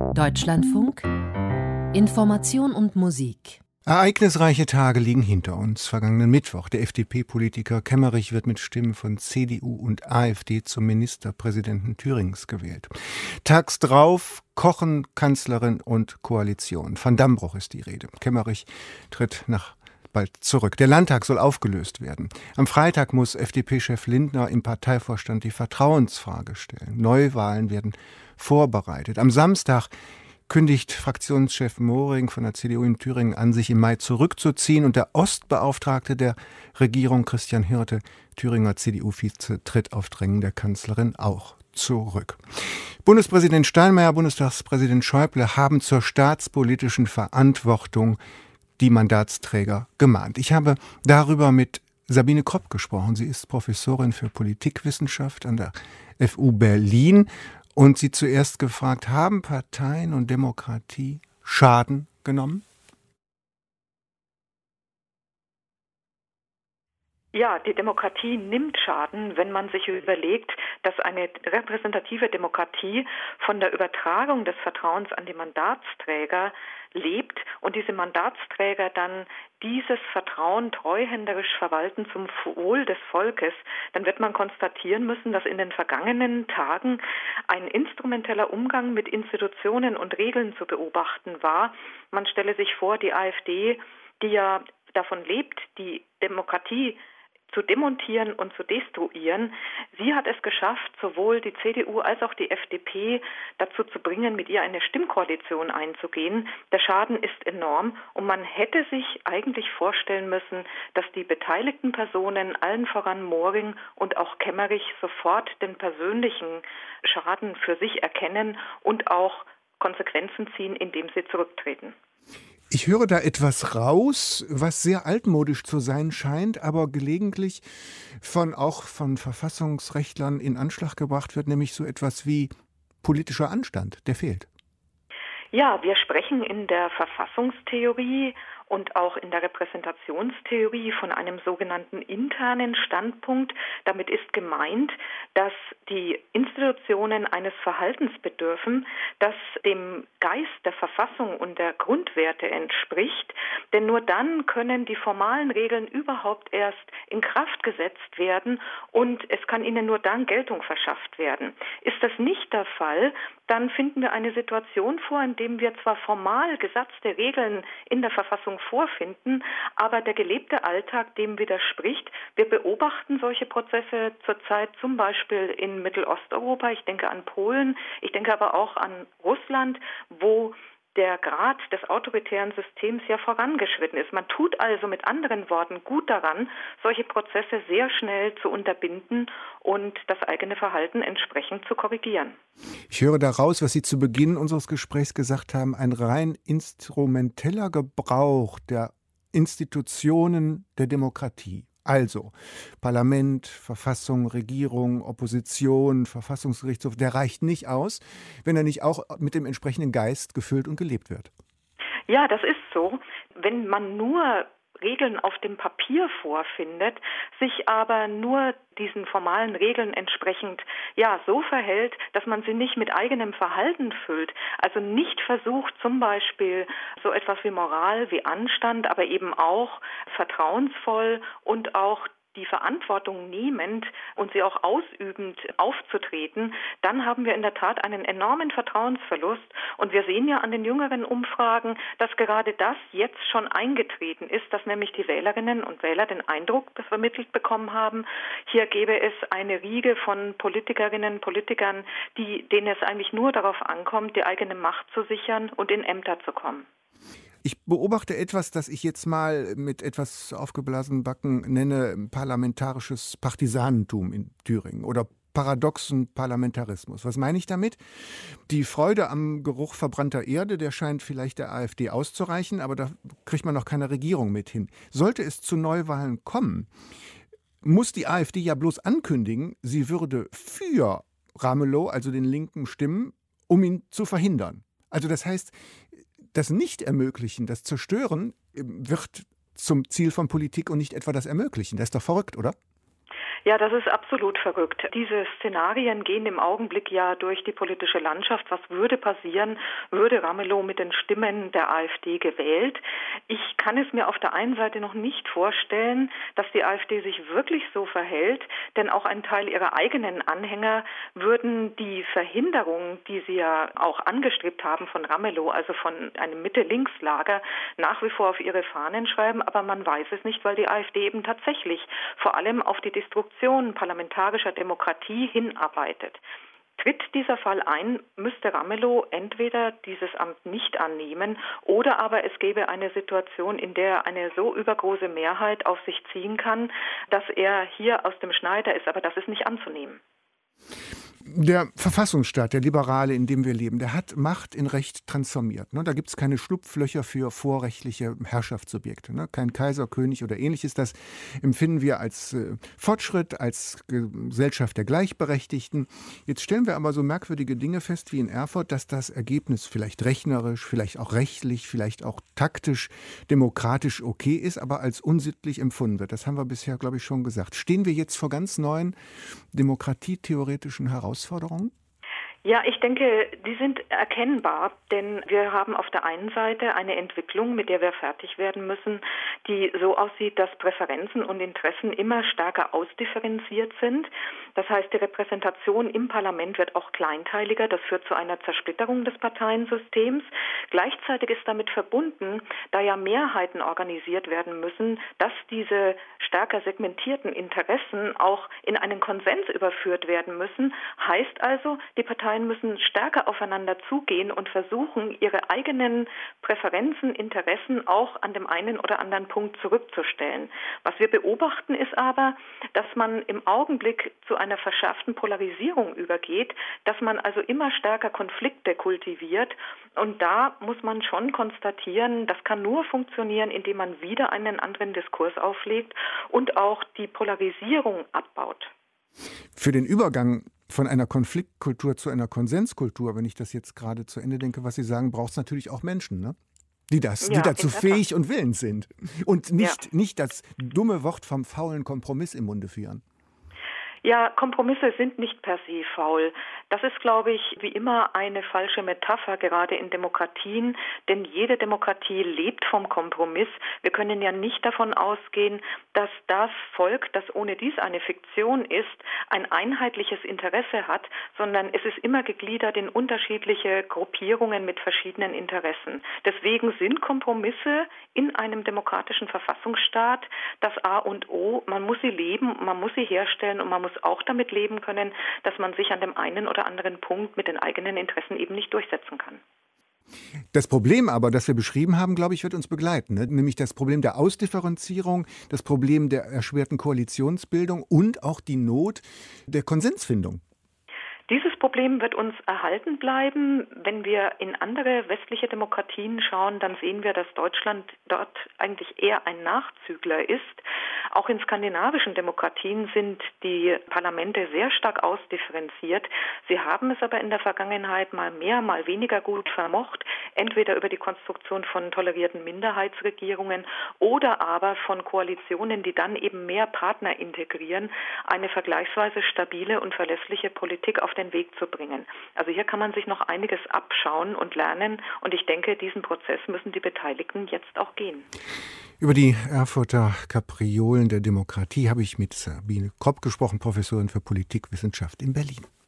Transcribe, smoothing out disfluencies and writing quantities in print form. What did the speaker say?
Deutschlandfunk Information und Musik. Ereignisreiche Tage liegen hinter uns. Vergangenen Mittwoch. Der FDP-Politiker Kemmerich wird mit Stimmen von CDU und AfD zum Ministerpräsidenten Thüringens gewählt. Tags drauf kochen Kanzlerin und Koalition. Van Dambruch ist die Rede. Kemmerich tritt bald zurück. Der Landtag soll aufgelöst werden. Am Freitag muss FDP-Chef Lindner im Parteivorstand die Vertrauensfrage stellen. Neuwahlen werden vorbereitet. Am Samstag kündigt Fraktionschef Moring von der CDU in Thüringen an, sich im Mai zurückzuziehen. Und der Ostbeauftragte der Regierung, Christian Hirte, Thüringer CDU-Vize, tritt auf Drängen der Kanzlerin auch zurück. Bundespräsident Steinmeier, Bundestagspräsident Schäuble haben zur staatspolitischen Verantwortung die Mandatsträger gemahnt. Ich habe darüber mit Sabine Kropp gesprochen. Sie ist Professorin für Politikwissenschaft an der FU Berlin. Und sie zuerst gefragt, haben Parteien und Demokratie Schaden genommen? Ja, die Demokratie nimmt Schaden, wenn man sich überlegt, dass eine repräsentative Demokratie von der Übertragung des Vertrauens an die Mandatsträger lebt und diese Mandatsträger dann dieses Vertrauen treuhänderisch verwalten zum Wohl des Volkes, dann wird man konstatieren müssen, dass in den vergangenen Tagen ein instrumenteller Umgang mit Institutionen und Regeln zu beobachten war. Man stelle sich vor, die AfD, die ja davon lebt, die Demokratie zu demontieren und zu destruieren. Sie hat es geschafft, sowohl die CDU als auch die FDP dazu zu bringen, mit ihr eine Stimmkoalition einzugehen. Der Schaden ist enorm und man hätte sich eigentlich vorstellen müssen, dass die beteiligten Personen, allen voran Moring und auch Kemmerich, sofort den persönlichen Schaden für sich erkennen und auch Konsequenzen ziehen, indem sie zurücktreten. Ich höre da etwas raus, was sehr altmodisch zu sein scheint, aber gelegentlich auch von Verfassungsrechtlern in Anschlag gebracht wird, nämlich so etwas wie politischer Anstand, der fehlt. Ja, wir sprechen in der Verfassungstheorie und auch in der Repräsentationstheorie von einem sogenannten internen Standpunkt. Damit ist gemeint, dass die Institutionen eines Verhaltens bedürfen, das dem Geist der Verfassung und der Grundwerte entspricht. Denn nur dann können die formalen Regeln überhaupt erst in Kraft gesetzt werden und es kann ihnen nur dann Geltung verschafft werden. Ist das nicht der Fall, dann finden wir eine Situation vor, in dem wir zwar formal gesatzte Regeln in der Verfassung vorfinden, aber der gelebte Alltag dem widerspricht. Wir beobachten solche Prozesse zurzeit zum Beispiel in Mittelosteuropa. Ich denke an Polen, ich denke aber auch an Russland, wo der Grad des autoritären Systems ja vorangeschritten ist. Man tut also mit anderen Worten gut daran, solche Prozesse sehr schnell zu unterbinden und das eigene Verhalten entsprechend zu korrigieren. Ich höre daraus, was Sie zu Beginn unseres Gesprächs gesagt haben, ein rein instrumenteller Gebrauch der Institutionen der Demokratie. Also Parlament, Verfassung, Regierung, Opposition, Verfassungsgerichtshof, der reicht nicht aus, wenn er nicht auch mit dem entsprechenden Geist gefüllt und gelebt wird. Ja, das ist so. Wenn man nur Regeln auf dem Papier vorfindet, sich aber nur diesen formalen Regeln entsprechend so verhält, dass man sie nicht mit eigenem Verhalten füllt, also nicht versucht zum Beispiel so etwas wie Moral, wie Anstand, aber eben auch vertrauensvoll und auch die Verantwortung nehmend und sie auch ausübend aufzutreten, dann haben wir in der Tat einen enormen Vertrauensverlust. Und wir sehen ja an den jüngeren Umfragen, dass gerade das jetzt schon eingetreten ist, dass nämlich die Wählerinnen und Wähler den Eindruck vermittelt bekommen haben, hier gäbe es eine Riege von Politikerinnen und Politikern, denen es eigentlich nur darauf ankommt, die eigene Macht zu sichern und in Ämter zu kommen. Ich beobachte etwas, das ich jetzt mal mit etwas aufgeblasenen Backen nenne, parlamentarisches Partisanentum in Thüringen oder paradoxen Parlamentarismus. Was meine ich damit? Die Freude am Geruch verbrannter Erde, der scheint vielleicht der AfD auszureichen, aber da kriegt man noch keine Regierung mit hin. Sollte es zu Neuwahlen kommen, muss die AfD ja bloß ankündigen, sie würde für Ramelow, also den Linken, stimmen, um ihn zu verhindern. Also das heißt, das Nicht-Ermöglichen, das Zerstören wird zum Ziel von Politik und nicht etwa das Ermöglichen. Das ist doch verrückt, oder? Ja, das ist absolut verrückt. Diese Szenarien gehen im Augenblick ja durch die politische Landschaft. Was würde passieren, würde Ramelow mit den Stimmen der AfD gewählt? Ich kann es mir auf der einen Seite noch nicht vorstellen, dass die AfD sich wirklich so verhält, denn auch ein Teil ihrer eigenen Anhänger würden die Verhinderung, die sie ja auch angestrebt haben von Ramelow, also von einem Mitte-Links-Lager, nach wie vor auf ihre Fahnen schreiben. Aber man weiß es nicht, weil die AfD eben tatsächlich vor allem auf die Destruktion parlamentarischer Demokratie hinarbeitet. Tritt dieser Fall ein, müsste Ramelow entweder dieses Amt nicht annehmen oder aber es gäbe eine Situation, in der er eine so übergroße Mehrheit auf sich ziehen kann, dass er hier aus dem Schneider ist. Aber das ist nicht anzunehmen. Der Verfassungsstaat, der Liberale, in dem wir leben, der hat Macht in Recht transformiert. Da gibt es keine Schlupflöcher für vorrechtliche Herrschaftssubjekte. Kein Kaiser, König oder ähnliches. Das empfinden wir als Fortschritt, als Gesellschaft der Gleichberechtigten. Jetzt stellen wir aber so merkwürdige Dinge fest wie in Erfurt, dass das Ergebnis vielleicht rechnerisch, vielleicht auch rechtlich, vielleicht auch taktisch, demokratisch okay ist, aber als unsittlich empfunden wird. Das haben wir bisher, glaube ich, schon gesagt. Stehen wir jetzt vor ganz neuen demokratietheoretischen Herausforderungen? Ja, ich denke, die sind erkennbar, denn wir haben auf der einen Seite eine Entwicklung, mit der wir fertig werden müssen, die so aussieht, dass Präferenzen und Interessen immer stärker ausdifferenziert sind. Das heißt, die Repräsentation im Parlament wird auch kleinteiliger. Das führt zu einer Zersplitterung des Parteiensystems. Gleichzeitig ist damit verbunden, da ja Mehrheiten organisiert werden müssen, dass diese stärker segmentierten Interessen auch in einen Konsens überführt werden müssen. Heißt also, die Parteien müssen stärker aufeinander zugehen und versuchen, ihre eigenen Präferenzen, Interessen auch an dem einen oder anderen Punkt zurückzustellen. Was wir beobachten ist aber, dass man im Augenblick zu einer verschärften Polarisierung übergeht, dass man also immer stärker Konflikte kultiviert. Und da muss man schon konstatieren, das kann nur funktionieren, indem man wieder einen anderen Diskurs auflegt und auch die Polarisierung abbaut. Für den Übergang von einer Konfliktkultur zu einer Konsenskultur, wenn ich das jetzt gerade zu Ende denke, was Sie sagen, braucht es natürlich auch Menschen, ne? Die dazu fähig und willens sind und nicht das dumme Wort vom faulen Kompromiss im Munde führen. Ja, Kompromisse sind nicht per se faul. Das ist, glaube ich, wie immer eine falsche Metapher, gerade in Demokratien, denn jede Demokratie lebt vom Kompromiss. Wir können ja nicht davon ausgehen, dass das Volk, das ohne dies eine Fiktion ist, ein einheitliches Interesse hat, sondern es ist immer gegliedert in unterschiedliche Gruppierungen mit verschiedenen Interessen. Deswegen sind Kompromisse in einem demokratischen Verfassungsstaat das A und O. Man muss sie leben, man muss sie herstellen und man muss auch damit leben können, dass man sich an dem einen oder anderen Punkt mit den eigenen Interessen eben nicht durchsetzen kann. Das Problem aber, das wir beschrieben haben, glaube ich, wird uns begleiten, ne? Nämlich das Problem der Ausdifferenzierung, das Problem der erschwerten Koalitionsbildung und auch die Not der Konsensfindung. Dieses Problem wird uns erhalten bleiben. Wenn wir in andere westliche Demokratien schauen, dann sehen wir, dass Deutschland dort eigentlich eher ein Nachzügler ist. Auch in skandinavischen Demokratien sind die Parlamente sehr stark ausdifferenziert. Sie haben es aber in der Vergangenheit mal mehr, mal weniger gut vermocht, entweder über die Konstruktion von tolerierten Minderheitsregierungen oder aber von Koalitionen, die dann eben mehr Partner integrieren, eine vergleichsweise stabile und verlässliche Politik auf den Weg zu bringen. Also hier kann man sich noch einiges abschauen und lernen und ich denke, diesen Prozess müssen die Beteiligten jetzt auch gehen. Über die Erfurter Kapriolen der Demokratie habe ich mit Sabine Kropp gesprochen, Professorin für Politikwissenschaft in Berlin.